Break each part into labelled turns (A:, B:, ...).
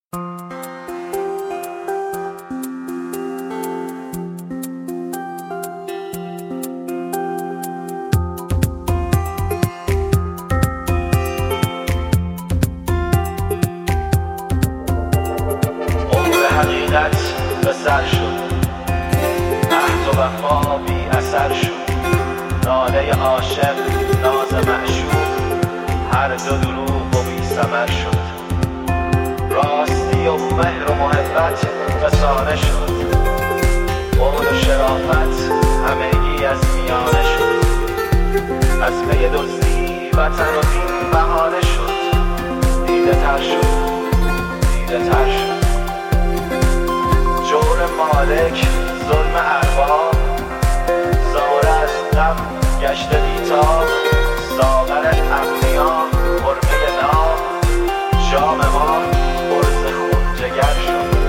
A: حقیقت به سر شد، عهد و وفا بی اثر شد، ناله عاشق ناز معشوق، هر دو دروغ و بی ثمر شد. راستی و مهر و محبت فسانه شد، قول و شرافت همگی از میانه شد. از پی دزدی وطن و دین بهانه شد، دیده تر شد، دیده تر شد. جور مالک ظلم ارباب، زاره از غم گشته بیتاب. ساغر امنیا حرمه ناب، جام ما برز خون جگر شد.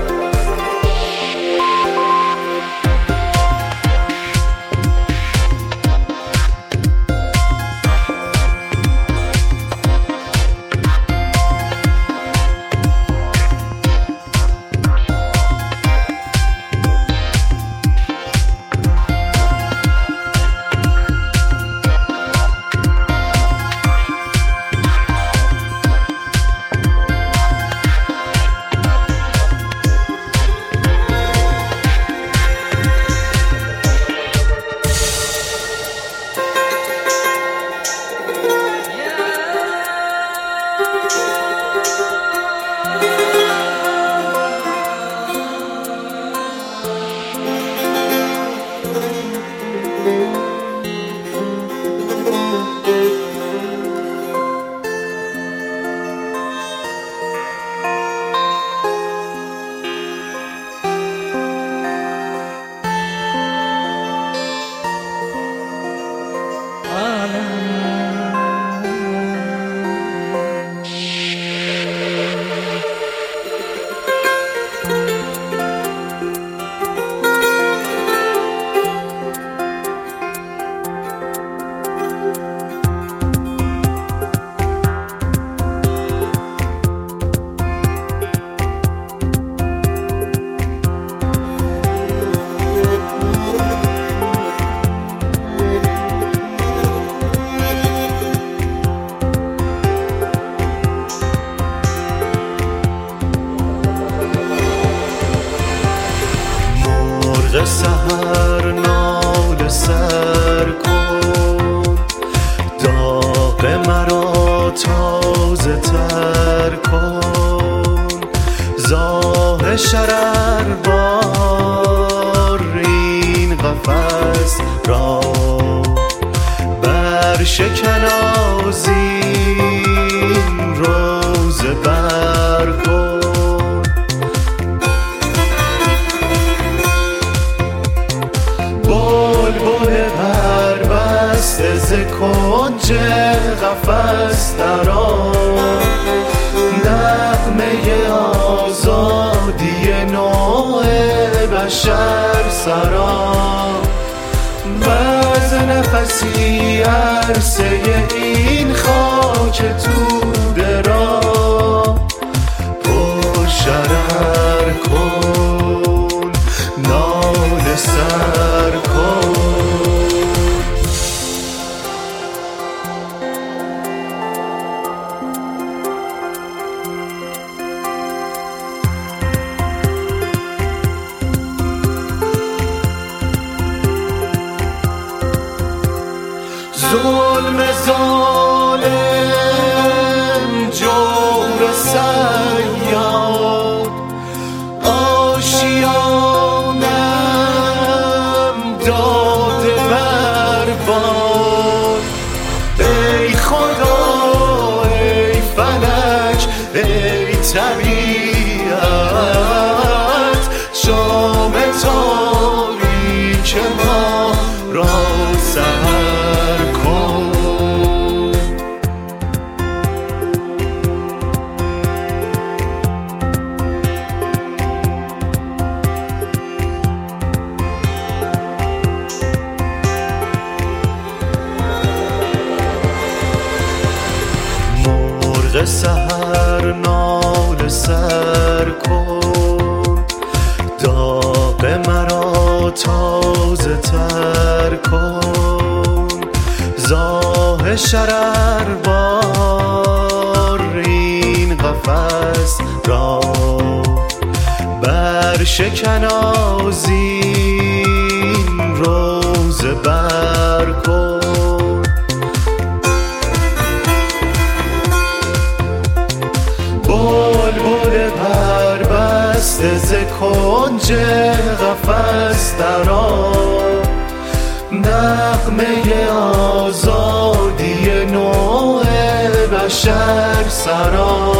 B: سحر ناله سر کن، داغ مرا تازه تر کن. زاه شرر بار این قفس را بر شکن آذین روزه بر کن. ز کنج قفس درآ، نغمه آزادی نوع بشر سرا. و ز نفسی عرصه این خاک توده را پر شرر کن، ناله سر کن. ظلم ظالم جور صیاد، آشیانم داده بر باد. ای خدا ای فلک ای طبیعت، شام تاریک ما را سحر کن. مرغ سحر ناله سر تازه تر کن زاه شرر بار این قفس را بر شکن آذین روزه بر کن بلبل پربسته ز کنج قفس درآ نغمه آزادی نوع بشر سرا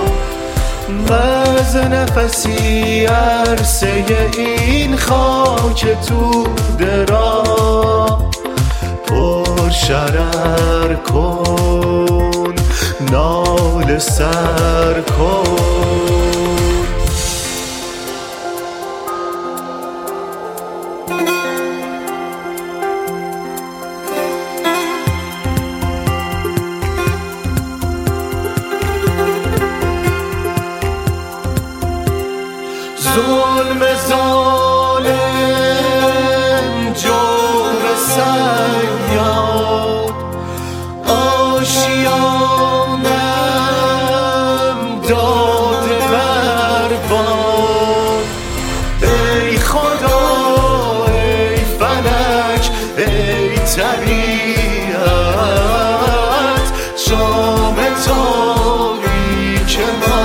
B: وز نفسی عرصه این خاک توده را پر شرر کن ناله سر کن ظلم ظالم جور صیاد آشیانم داده بر باد ای خدا ای فلک ای طبیعت شام تاریک ما